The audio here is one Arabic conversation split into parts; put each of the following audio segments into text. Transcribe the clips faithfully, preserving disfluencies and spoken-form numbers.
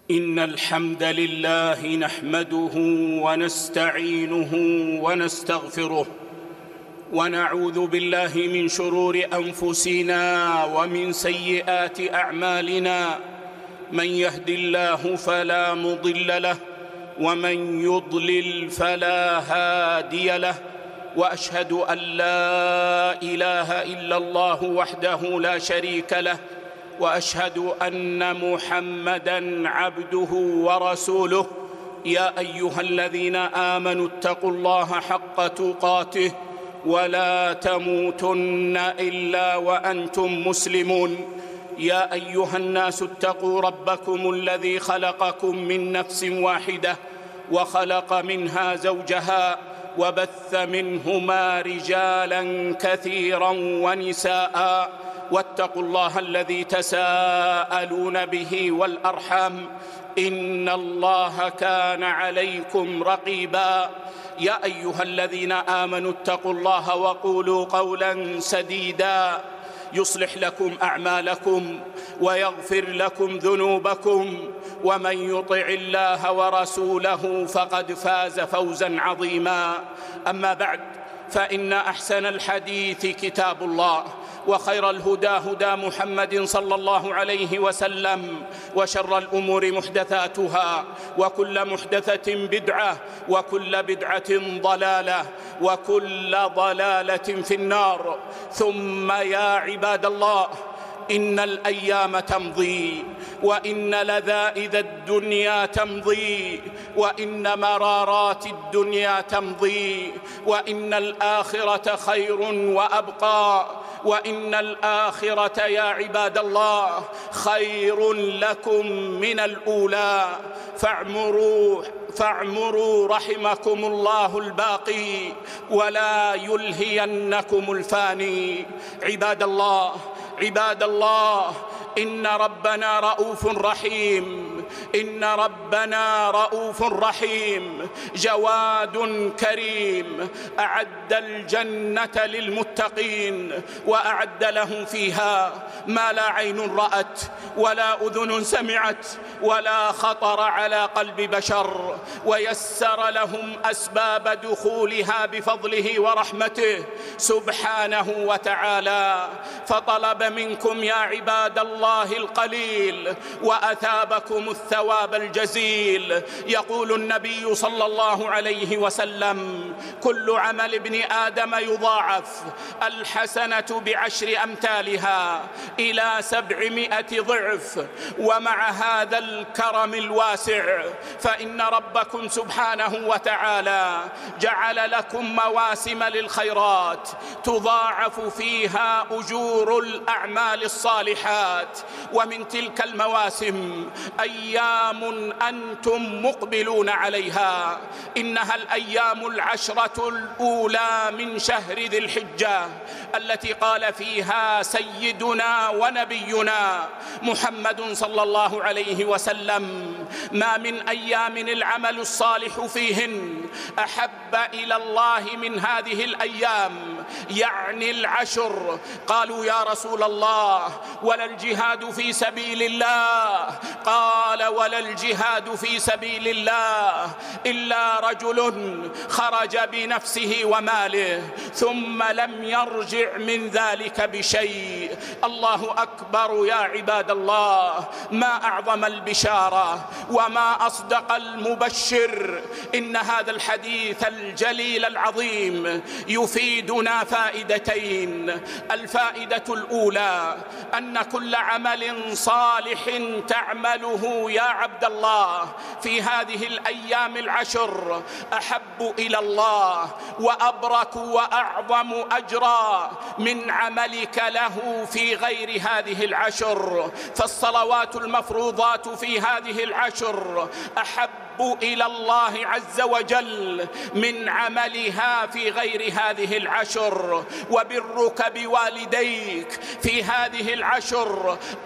إن الحمد لله نحمده ونستعينه ونستغفره ونعوذ بالله من شرور أنفسنا ومن سيئات أعمالنا. من يهد الله فلا مضل له ومن يضلل فلا هادي له، وأشهد أن لا إله إلا الله وحده لا شريك له، وأشهد أن محمدًا عبده ورسوله. يا أيها الذين آمنوا اتقوا الله حق تقاته ولا تموتن إلا وأنتم مسلمون. يا أيها الناس اتقوا ربكم الذي خلقكم من نفس واحدة وخلق منها زوجها وبث منهما رجالاً كثيراً ونساءً، واتقوا الله الذي تساءلون به والأرحام، إن الله كان عليكم رقيباً. يا أيها الذين آمنوا اتقوا الله وقولوا قولاً سديداً يصلح لكم أعمالكم ويغفر لكم ذنوبكم، ومن يطع الله ورسوله فقد فاز فوزاً عظيماً. أما بعد، فإن أحسن الحديث كتاب الله، وخير الهدى هدى محمد صلى الله عليه وسلم، وشر الأمور محدثاتها، وكل محدثة بدعة، وكل بدعة ضلالة، وكل ضلالة في النار. ثم يا عباد الله، إن الأيام تمضي، وإن لذائذ الدنيا تمضي، وإن مرارات الدنيا تمضي، وإن الآخرة خير وأبقى، وإن الآخرة يا عباد الله خير لكم من الأولى. فاعمروا فاعمروا رحمكم الله الباقي، ولا يلهينكم الفاني. عباد الله عباد الله إن ربنا رؤوف رحيم، إن ربنا رؤوف رحيم جواد كريم، أعد الجنة للمتقين، وأعد لهم فيها ما لا عين رأت ولا أذن سمعت ولا خطر على قلب بشر، ويسر لهم أسباب دخولها بفضله ورحمته سبحانه وتعالى. فطلب منكم يا عباد الله القليل وأثابكم الثواب الجزيل. يقول النبي صلى الله عليه وسلم: كل عمل ابن آدم يضاعف، الحسنة بعشر أمثالها إلى سبعمائة ضعف. ومع هذا الكرم الواسع فإن ربكم سبحانه وتعالى جعل لكم مواسم للخيرات تضاعف فيها أجور الأعمال الصالحات. ومن تلك المواسم أيام أنتم مقبلون عليها، إنها الأيام العشرة الأولى من شهر ذي الحجة، التي قال فيها سيدنا ونبينا محمد صلى الله عليه وسلم: ما من أيام العمل الصالح فيهن أحب إلى الله من هذه الأيام، يعني العشر. قالوا: يا رسول الله، ولا الجهاد في سبيل الله؟ قال: ولا الجهاد في سبيل الله إلا رجل خرج بنفسه وماله ثم لم يرجع من ذلك بشيء. الله أكبر يا عباد الله، ما أعظم البشارة وما أصدق المبشر. إن هذا الحديث الجليل العظيم يفيدنا فائدتين. الفائدة الأولى أن كل عمل صالح تعمله يا عبد الله في هذه الأيام العشر أحب إلى الله وأبرك وأعظم أجرا من عملك له في غير هذه العشر. فالصلوات المفروضات في هذه العشر أحب إلى الله عز وجل من عملها في غير هذه العشر. وبرك بوالديك في هذه العشر أحب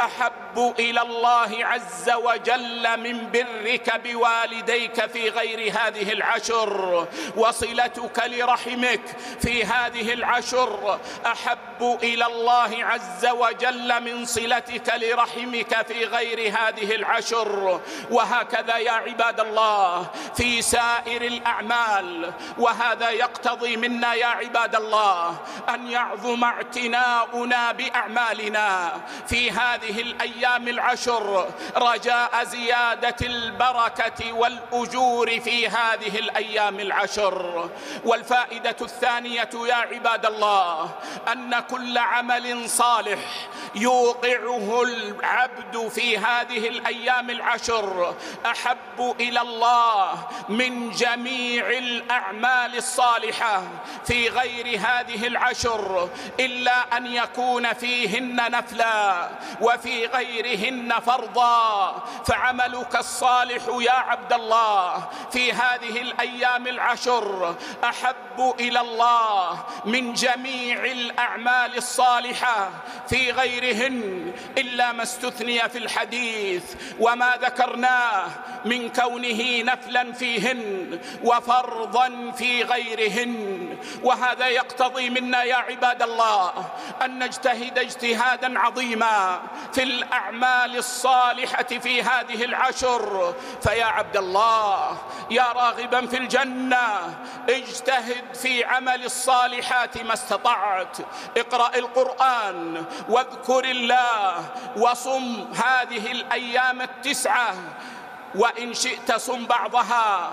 أحب إلى الله عز وجل من برك بوالديك في غير هذه العشر، وصلتك لرحمك في هذه العشر أحب إلى الله عز وجل من صلتك لرحمك في غير هذه العشر. وهكذا يا عباد الله في سائر الأعمال. وهذا يقتضي منا يا عباد الله أن يعظم اعتناؤنا بأعمالنا في هذه الأيام العشر رجاء زيادة البركة والأجور في هذه الأيام العشر. والفائدة الثانية يا عباد الله أن كل عمل صالح يوقعه العبد في هذه الأيام العشر أحب إلى الله من جميع الأعمال الصالحة في غير هذه العشر، إلا أن يكون فيهن نفلا وفي غيرهن فرضا. فعملك الصالح يا عبد الله في هذه الأيام العشر أحب إلى الله من جميع الأعمال الصالحة في غيرهن، إلا ما استثني في الحديث وما ذكرناه من كونه نفلا فيهن وفرضا في غيرهن. وهذا يقتضي منا يا عباد الله أن نجتهد اجتهادا عظيما في الأعمال الصالحة في هذه العشر. فيا عبد الله يا راغبا في الجنة اجتهد في عمل الصالحات ما استطعت. اقرأ القرآن واذكر الله وصم هذه الأيام التسعة، وإن شئت صم بعضها،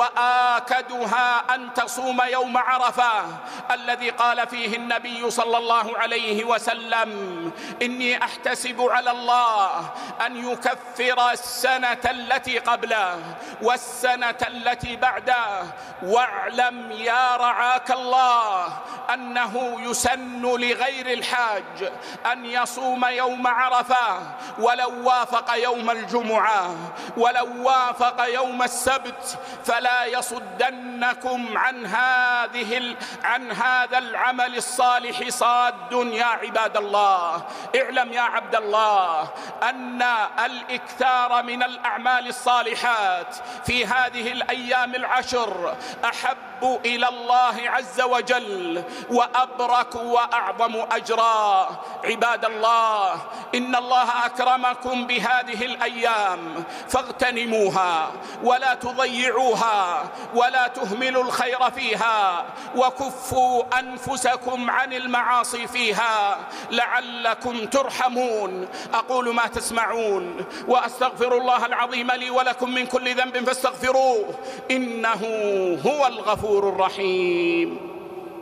وآكدها أن تصوم يوم عرفة الذي قال فيه النبي صلى الله عليه وسلم إني أحتسب على الله أن يكفر السنة التي قبله والسنة التي بعده. واعلم يا رعاك الله أنه يسن لغير الحاج أن يصوم يوم عرفة ولو وافق يوم الجمعة ولو وافق يوم السبت، فلا يصدنكم عن هذه عن هذا العمل الصالح صاد يا عباد الله. اعلم يا عبد الله أن الإكثار من الأعمال الصالحات في هذه الأيام العشر أحب إلى الله عز وجل وأبرك وأعظم أجرا. عباد الله إن الله أكرمكم بهذه الأيام فاغتنموها ولا تضيعوها ولا تهملوا الخير فيها، وكفوا أنفسكم عن المعاصي فيها لعلكم ترحمون. أقول ما تسمعون وأستغفر الله العظيم لي ولكم من كل ذنب فاستغفروه إنه هو الغفور الرحيم.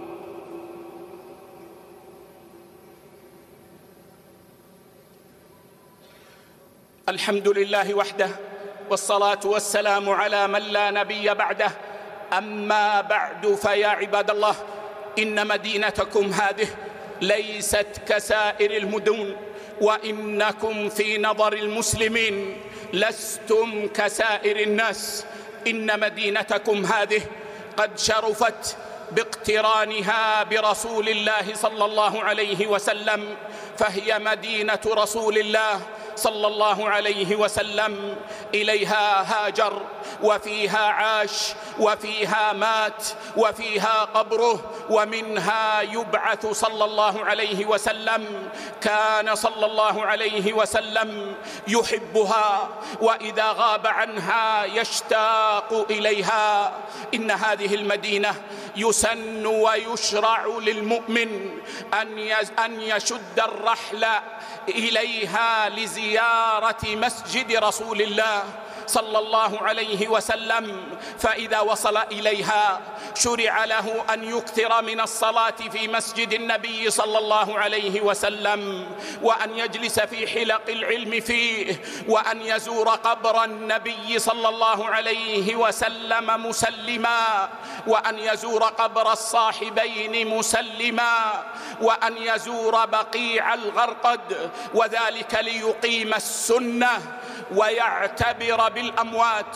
الحمد لله وحده والصلاة والسلام على من لا نبي بعده. أما بعد فيا عباد الله إن مدينتكم هذه ليست كسائر المدن، وإنكم في نظر المسلمين لستم كسائر الناس. إن مدينتكم هذه قد شرفت باقترانها برسول الله صلى الله عليه وسلم، فهي مدينة رسول الله صلى الله عليه وسلم. إليها هاجر وفيها عاش وفيها مات وفيها قبره ومنها يبعث صلى الله عليه وسلم. كان صلى الله عليه وسلم يحبها وإذا غاب عنها يشتاق إليها. إن هذه المدينة يسن ويشرع للمؤمن أن يشد الرحل إليها لزيارة مسجد رسول الله صلى الله عليه وسلم، فإذا وصل إليها شرع له أن يكثر من الصلاة في مسجد النبي صلى الله عليه وسلم، وأن يجلس في حلق العلم فيه، وأن يزور قبر النبي صلى الله عليه وسلم مسلما، وأن يزور قبر الصاحبين مسلما، وأن يزور بقيع الغرقد، وذلك ليقيم السنة ويعتبر بالأموات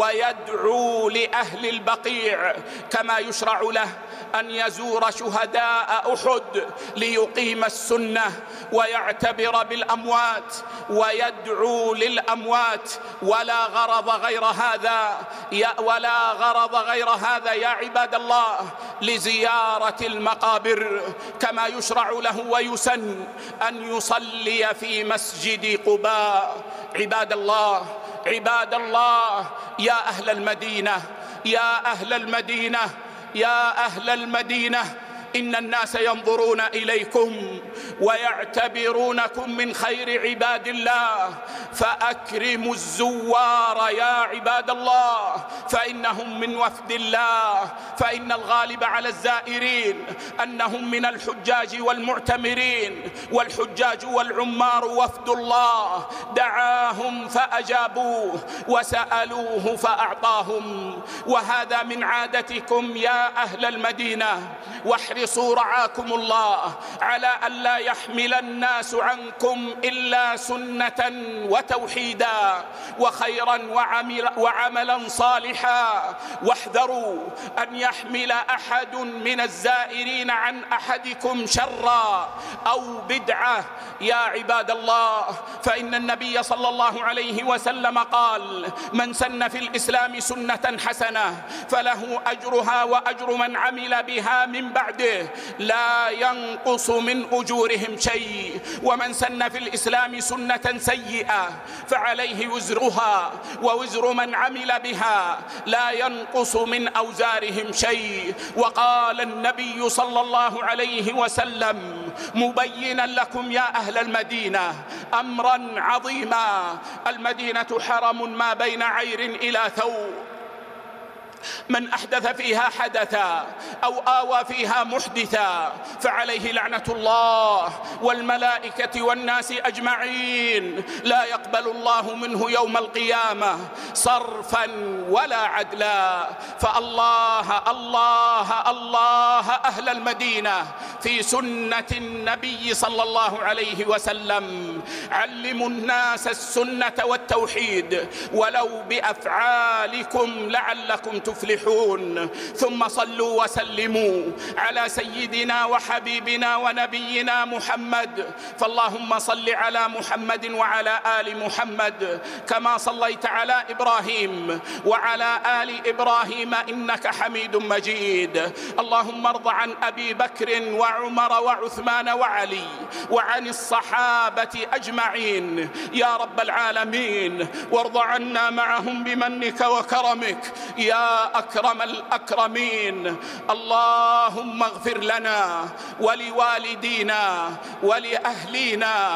ويدعو لأهل البقيع، كما يشرع له أن يزور شهداء أحد ليقيم السنة ويعتبر بالأموات ويدعو للأموات، ولا غرض غير هذا ولا غرض غير هذا يا عباد الله لزيارة المقابر، كما يشرع له ويسن أن يصلي في مسجد قباء. عباد الله عباد الله يا أهل المدينة يا أهل المدينة يا أهل المدينة، إن الناس ينظرون إليكم ويعتبرونكم من خير عباد الله، فأكرموا الزوار يا عباد الله فإنهم من وفد الله، فإن الغالب على الزائرين أنهم من الحجاج والمعتمرين، والحجاج والعمار وفد الله، دعاهم فأجابوه وسألوه فأعطاهم. وهذا من عادتكم يا أهل المدينة، واحرصوا رعاكم الله على أن لا يحمل الناس عنكم إلا سنة وتوحيدا وخيرا وعمل وعملا صالحا، واحذروا أن يحمل أحد من الزائرين عن أحدكم شرا أو بدعة يا عباد الله، فإن النبي صلى الله عليه وسلم قال: من سن في الإسلام سنة حسنة فله أجرها وأجر من عمل بها من بعده لا ينقص من أجورهم شيء، ومن سن في الإسلام سنة سيئة فعليه وزرها ووزر من عمل بها لا ينقص من أوزارهم شيء. وقال النبي صلى الله عليه وسلم مبينا لكم يا أهل المدينة أمرا عظيما: المدينة حرم ما بين عير إلى ثور، من أحدث فيها حدثا أو آوى فيها محدثا فعليه لعنة الله والملائكة والناس أجمعين، لا يقبل الله منه يوم القيامة صرفا ولا عدلا. فالله الله الله أهل المدينة في سنة النبي صلى الله عليه وسلم علموا الناس السنة والتوحيد ولو بأفعالكم لعلكم تفلحون. ثم صلوا وسلموا على سيدنا وحبيبنا ونبينا محمد، فاللهم صل على محمد وعلى آل محمد كما صليت على إبراهيم وعلى آل إبراهيم إنك حميد مجيد. اللهم ارض عن أبي بكر وعمر وعثمان وعلي وعن الصحابة أجمعين يا رب العالمين، وارض عنا معهم بمنك وكرمك يا أكرم الأكرمين. اللهم اغفر لنا ولوالدينا ولأهلينا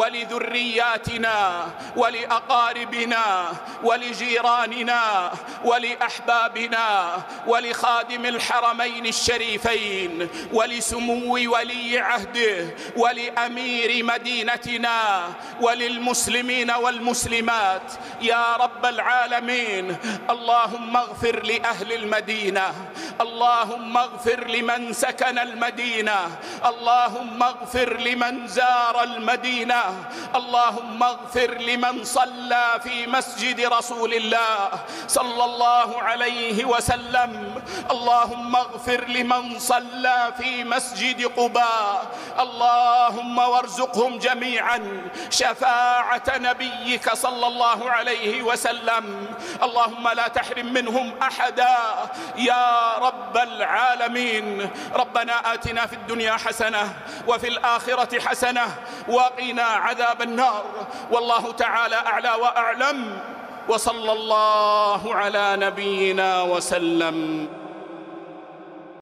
ولذرياتنا ولأقاربنا ولجيراننا ولأحبابنا ولخادم الحرمين الشريفين ولسمو ولي عهده ولأمير مدينتنا وللمسلمين والمسلمات يا رب العالمين. اللهم اغفر لأهل المدينة، اللهم اغفر لمن سكن المدينة، اللهم اغفر لمن زار المدينة، اللهم اغفر لمن صلى في مسجد رسول الله صلى الله عليه وسلم، اللهم اغفر لمن صلى في مسجد قباء، اللهم وارزقهم جميعا شفاعة نبيك صلى الله عليه وسلم. اللهم لا تحرم منهم أحدا يا رب العالمين. ربنا آتنا في الدنيا حسنة وفي الآخرة حسنة وقنا عذاب النار، والله تعالى أعلى وأعلم، وصلى الله على نبينا وسلم.